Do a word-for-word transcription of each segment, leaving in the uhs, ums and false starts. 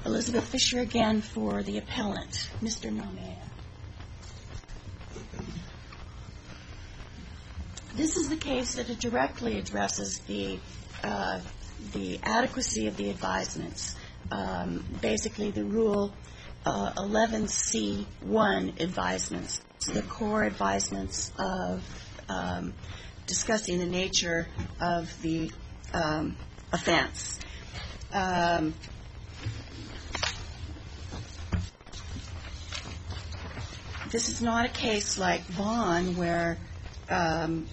Elizabeth Fisher again for the appellant, Mister Nomea. This is the case that it directly addresses the uh, the adequacy of the advisements, um, basically the Rule uh, eleven C one advisements, the core advisements of um, discussing the nature of the um, offense. Um, this is not a case like Vaughn where um,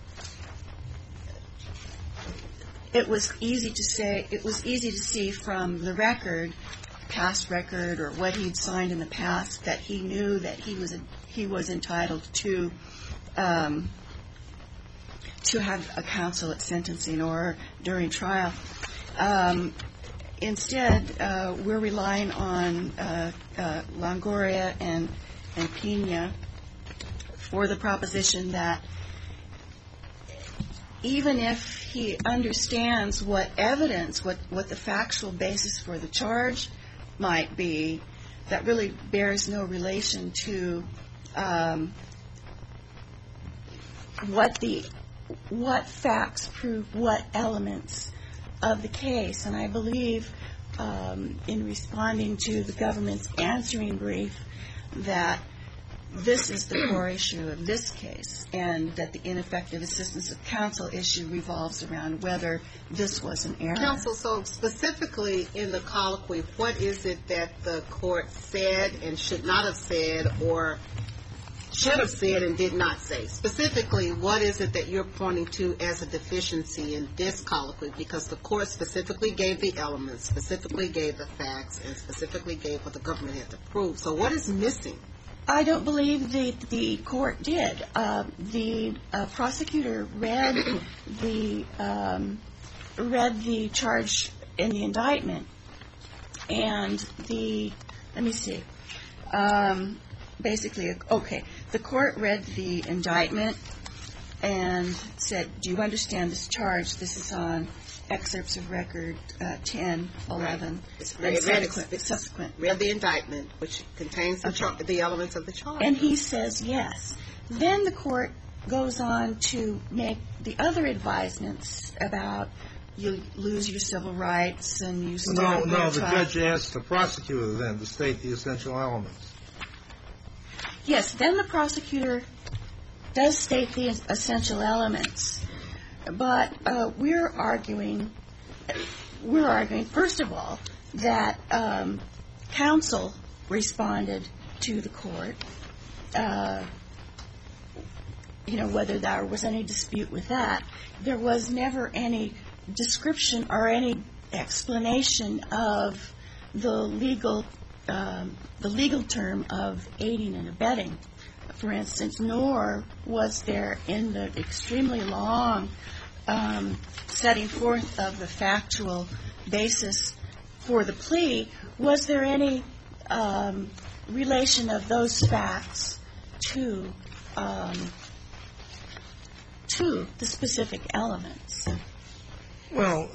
it was easy to say, it was easy to see from the record, past record, or what he'd signed in the past, that he knew that he was a, he was entitled to um, to have a counsel at sentencing or during trial. Um, instead, uh, we're relying on uh, uh, Longoria and and Pena for the proposition that even if he understands what evidence, what, what the factual basis for the charge might be, that really bears no relation to um, what the what facts prove what elements of the case. And I believe um, in responding to the government's answering brief that this is the core issue of this case, and that the ineffective assistance of counsel issue revolves around whether this was an error. Counsel, so specifically in the colloquy, what is it that the court said and should not have said, or should have said and did not say? Specifically, what is it that you're pointing to as a deficiency in this colloquy? Because the court specifically gave the elements, specifically gave the facts, and specifically gave what the government had to prove. So what is missing? I don't believe the the court did. Uh, the uh, prosecutor read the um, read the charge in the indictment, and the let me see. Um, basically, okay, the court read the indictment and said, "Do you understand this charge? This is on excerpts of record uh, ten, eleven, right. and subsequent, subsequent. Read the indictment, which contains the, char- the elements of the charge." And he says yes. Then the court goes on to make the other advisements about you lose your civil rights and you still No, no, the trial. judge asked the prosecutor then to state the essential elements. Yes, then the prosecutor does state the essential elements. But uh, we're arguing, we're arguing, first of all, that um, counsel responded to the court, uh, you know, whether there was any dispute with that. There was never any description or any explanation of the legal, um, the legal term of aiding and abetting, for instance, nor was there in the extremely long Um, setting forth of the factual basis for the plea, was there any um, relation of those facts to um, to the specific elements? Well,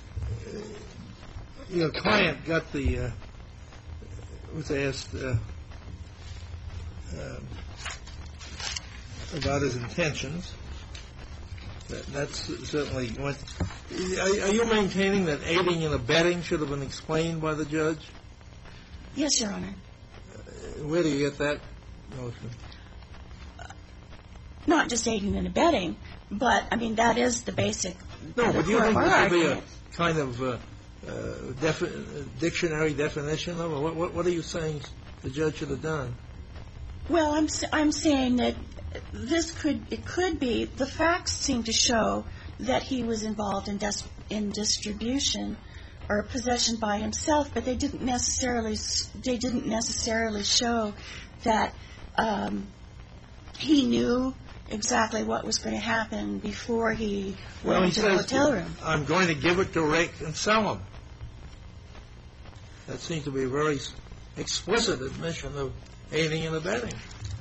your client got the uh, was asked uh, uh, about his intentions. That's certainly what. Are you maintaining that aiding and abetting should have been explained by the judge? Yes, Your Honor. Uh, where do you get that notion? Uh, not just aiding and abetting, but I mean that is the basic. No, but do you think there should be a argument. kind of uh, uh, defi- dictionary definition of it? What, what, what are you saying the judge should have done? Well, I'm I'm saying that this could it could be the facts seem to show that he was involved in dis, in distribution or possession by himself, but they didn't necessarily they didn't necessarily show that um, he knew exactly what was going to happen before he well, went he into says, the hotel room. I'm going to give it to Rick and sell him. That seems to be a very explicit admission of aiding and abetting.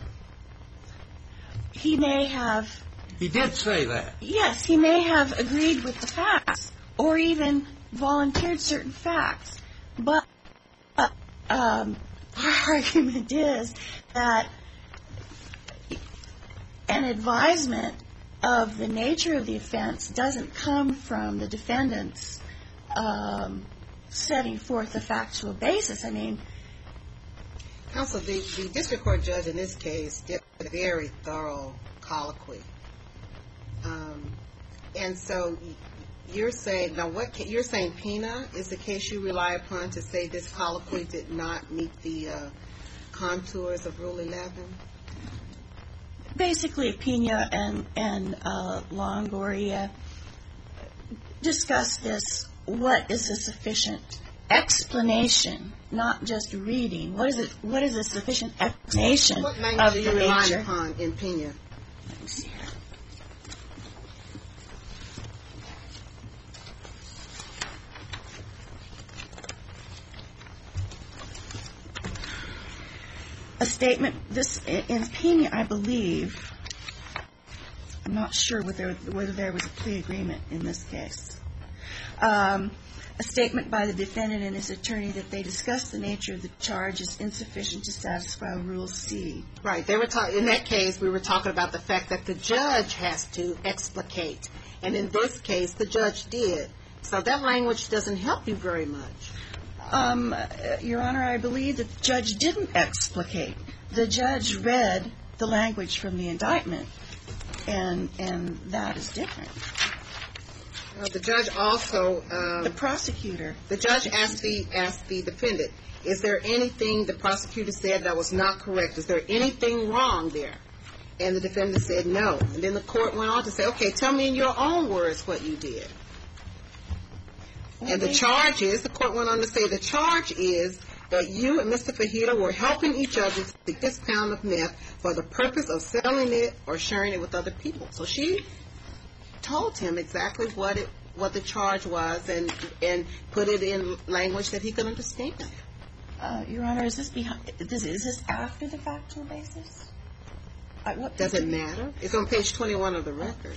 He may have. He did say that. Yes, he may have agreed with the facts or even volunteered certain facts, but Uh, um, our argument is that an advisement of the nature of the offense doesn't come from the defendant's um, setting forth a factual basis. I mean, Counsel, the, the district court judge in this case did a very thorough colloquy. Um, and so you're saying, now what, ca- you're saying Pena is the case you rely upon to say this colloquy did not meet the uh, contours of Rule eleven? basically, Pena and, and uh, Longoria discuss this. What is a sufficient explanation, not just reading? What is it? What is a sufficient explanation What of language the are you relying nature? upon in Pena? Let me see here. A statement. This in Pena, I believe. I'm not sure whether whether there was a plea agreement in this case. Um, a statement by the defendant and his attorney that they discussed the nature of the charge is insufficient to satisfy Rule C. Right. They were ta- in that case, we were talking about the fact that the judge has to explicate. And in this case, the judge did. So that language doesn't help you very much. Um, Your Honor, I believe that the judge didn't explicate. The judge read the language from the indictment, and and that is different. Uh, the judge also, um, The prosecutor. the judge asked the asked the defendant, is there anything the prosecutor said that was not correct? Is there anything wrong there? And the defendant said no. And then the court went on to say, okay, tell me in your own words what you did. And the charge is, the court went on to say, the charge is that you and Mister Fajita were helping each other to take this pound of meth for the purpose of selling it or sharing it with other people. So she told him exactly what it what the charge was and and put it in language that he could understand. Uh, Your Honor, is this behind? Is, is this after the factual basis? I, what Does it matter? It's on page twenty-one of the record.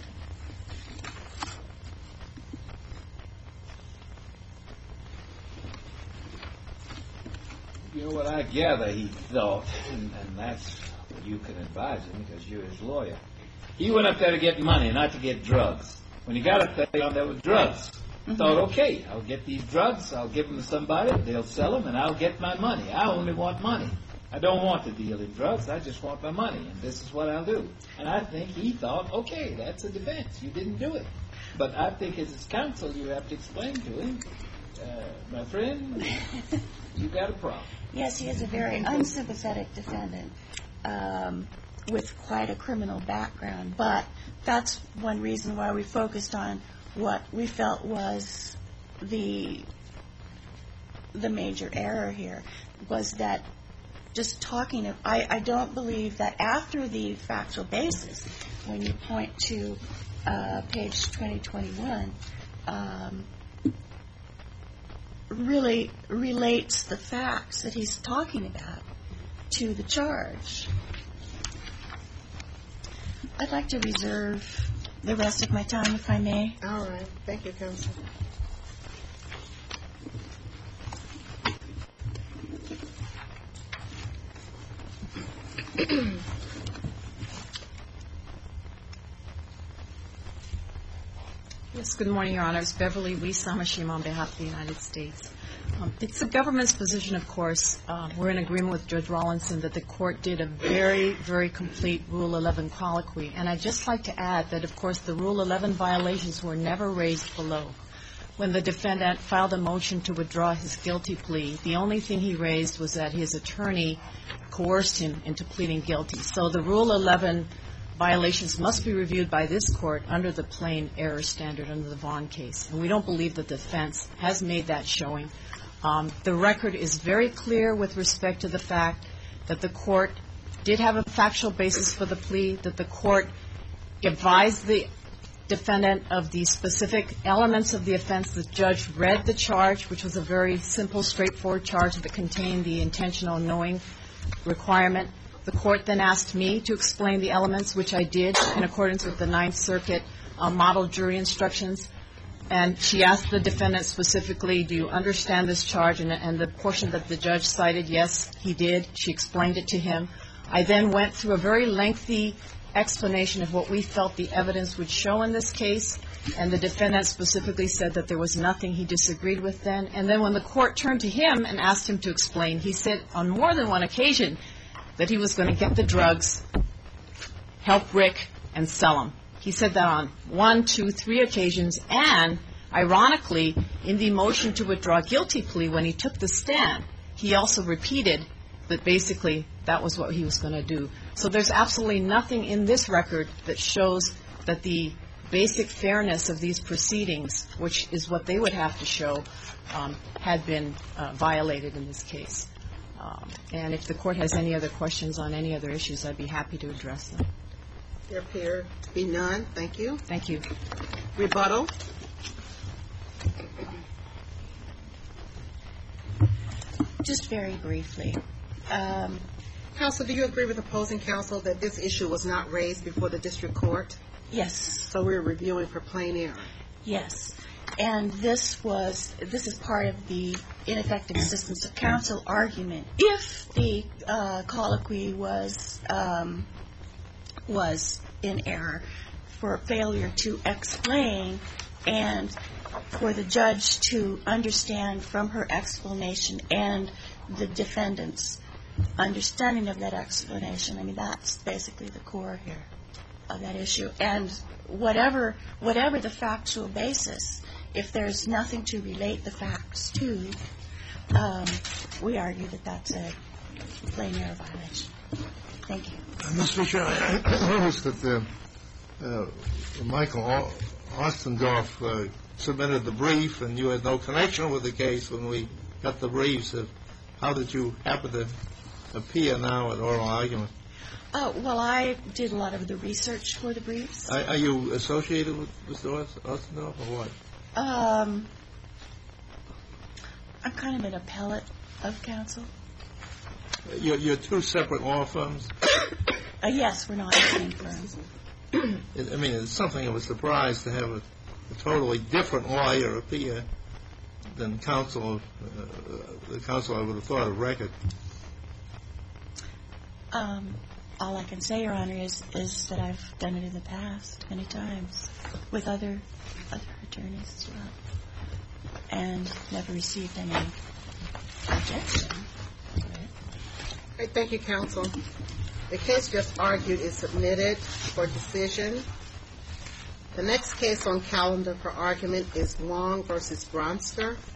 You know what I gather he thought, and, and that's what you can advise him because you're his lawyer. He went up there to get money, not to get drugs. When he got up there, he found there were drugs. Mm-hmm. Thought, okay, I'll get these drugs, I'll give them to somebody, they'll sell them, and I'll get my money. I only want money. I don't want to deal in drugs, I just want my money, and this is what I'll do. And I think he thought, okay, that's a defense. You didn't do it. But I think as his counsel, you have to explain to him, uh, my friend, you got a problem. Yes, he is a very unsympathetic defendant um, with quite a criminal background. But that's one reason why we focused on what we felt was the the major error here, was that just talking of, I, I don't believe that after the factual basis, when you point to uh, page twenty twenty-one, um, really relates the facts that he's talking about to the charge. I'd like to reserve the rest of my time, if I may. All right. Thank you, counsel. Yes, good morning, Your Honors. Beverly Wee-Samashim on behalf of the United States. Um, it's the government's position, of course, uh, we're in agreement with Judge Rawlinson that the court did a very, very complete Rule eleven colloquy. And I'd just like to add that, of course, the Rule eleven violations were never raised below. When the defendant filed a motion to withdraw his guilty plea, the only thing he raised was that his attorney coerced him into pleading guilty. So the Rule eleven violations must be reviewed by this court under the plain error standard under the Vaughn case. And we don't believe the defense has made that showing. Um, the record is very clear with respect to the fact that the court did have a factual basis for the plea, that the court advised the defendant of the specific elements of the offense. The judge read the charge, which was a very simple, straightforward charge that contained the intentional knowing requirement. The court then asked me to explain the elements, which I did in accordance with the Ninth Circuit uh, model jury instructions. And she asked the defendant specifically, do you understand this charge? And, and the portion that the judge cited, yes, he did. She explained it to him. I then went through a very lengthy explanation of what we felt the evidence would show in this case, and the defendant specifically said that there was nothing he disagreed with then. And then when the court turned to him and asked him to explain, he said on more than one occasion that he was going to get the drugs, help Rick, and sell them. He said that on one, two, three occasions, and ironically, in the motion to withdraw guilty plea, when he took the stand, he also repeated that basically that was what he was going to do. So there's absolutely nothing in this record that shows that the basic fairness of these proceedings, which is what they would have to show, um, had been uh, violated in this case. Um, and if the court has any other questions on any other issues, I'd be happy to address them. There appear to be none. Thank you. Thank you. Rebuttal. Just very briefly. Um, Counsel, do you agree with opposing counsel that this issue was not raised before the district court? yes. So we're reviewing for plain error. Yes. And this was, this is part of the ineffective assistance of counsel argument. If the uh, colloquy was, um, was in error for failure to explain and for the judge to understand from her explanation and the defendant's understanding of that explanation, I mean, that's basically the core here of that issue. And whatever, whatever the factual basis, if there's nothing to relate the facts to, um, we argue that that's a plain error violation. Thank you. Uh, Mister Fisher, I, I noticed that the, uh, Michael Ostendorf uh, submitted the brief, and you had no connection with the case when we got the briefs. Uh, how did you happen to appear now at oral argument? Oh, well, I did a lot of the research for the briefs. Are, are you associated with Mister Ostendorf or what? Um, I'm kind of an appellate of counsel. You're, you're two separate law firms? Uh, yes, we're not the same firms. I mean, it's something of a surprise to have a, a totally different lawyer appear than counsel of, uh, the counsel I would have thought of record. Um, all I can say, Your Honor, is, is that I've done it in the past many times with other other attorneys as well, and never received any objection. All right, thank you, counsel. The case just argued is submitted for decision. The next case on calendar for argument is Long versus Bronster.